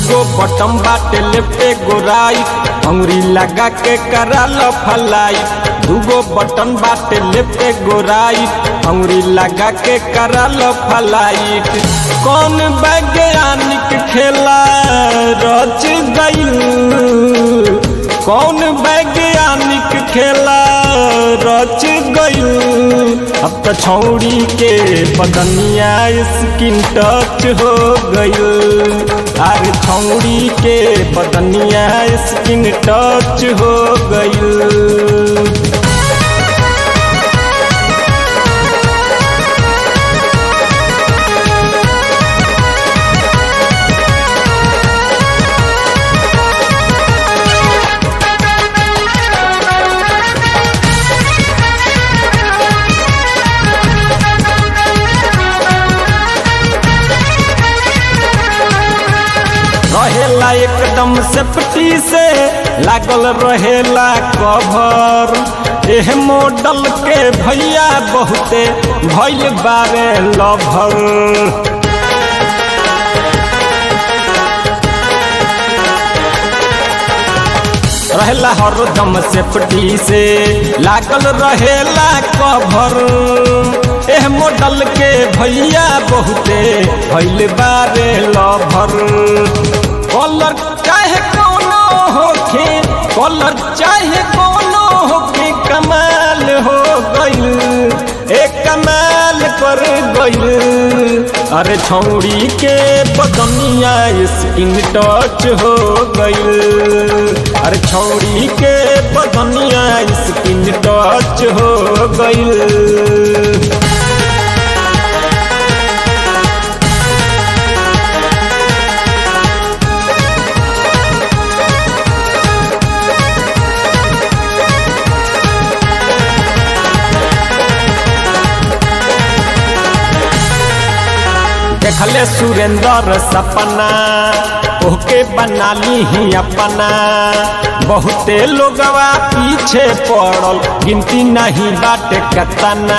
दूगो बटम बाटे लेफ्टे गोराई अंगुरी लगा के करा लो फलाई। दूगो बटन बाटे लेफ्टे गोराई अंगुरी लगा के करा लो फलाई। कौन वैज्ञानिक खेला रच गइल, कौन वैज्ञानिक खेला रच गइल। अब तो छौड़ी के बदनिया स्किन टच हो गइल। अरे छौड़ी के बदनिया स्किन टच हो गइल। रहेला एकदम सेफ्टी से लागल रहेला कवर। एह मॉडल के भैया बहुते भइल बारे लवर। रहेला हरदम सेफ्टी से लागल रहेला कवर। एह मॉडल के भैया बहुते भइल बारे लवर। कलर चाहे कोनो होखे, कलर चाहे कोनो होखे, कमाल हो गइल, एक कमाल कर गइल। अरे छौड़ी के बदनिया स्किन टच हो गइल। अरे छौड़ी के बदनिया स्किन टच हो गइल। देखले सुरेंद्र सपना ओके बना ली ही अपना। बहुते लोगवा पीछे पड़ल गिनती नहीं बाटे कतना।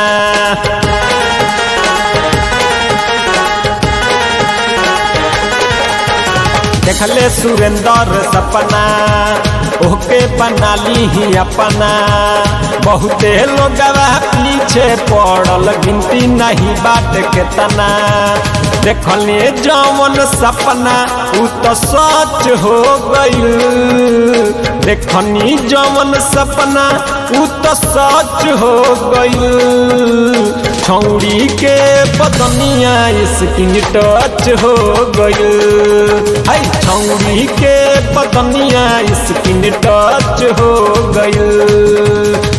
देखले सुरेंद्र सपना ओके बना ली ही अपना। बहुते लोगवा पीछे पड़ल गिनती नहीं बाटे केतना। देखले जवन सपना उ तो सच हो गइल। देखनी जवन सपना उ तो सच हो गइल। छौड़ी के बदनिया स्किन टच हो गइल। हाय छौड़ी के बदनिया स्किन टच हो गइल।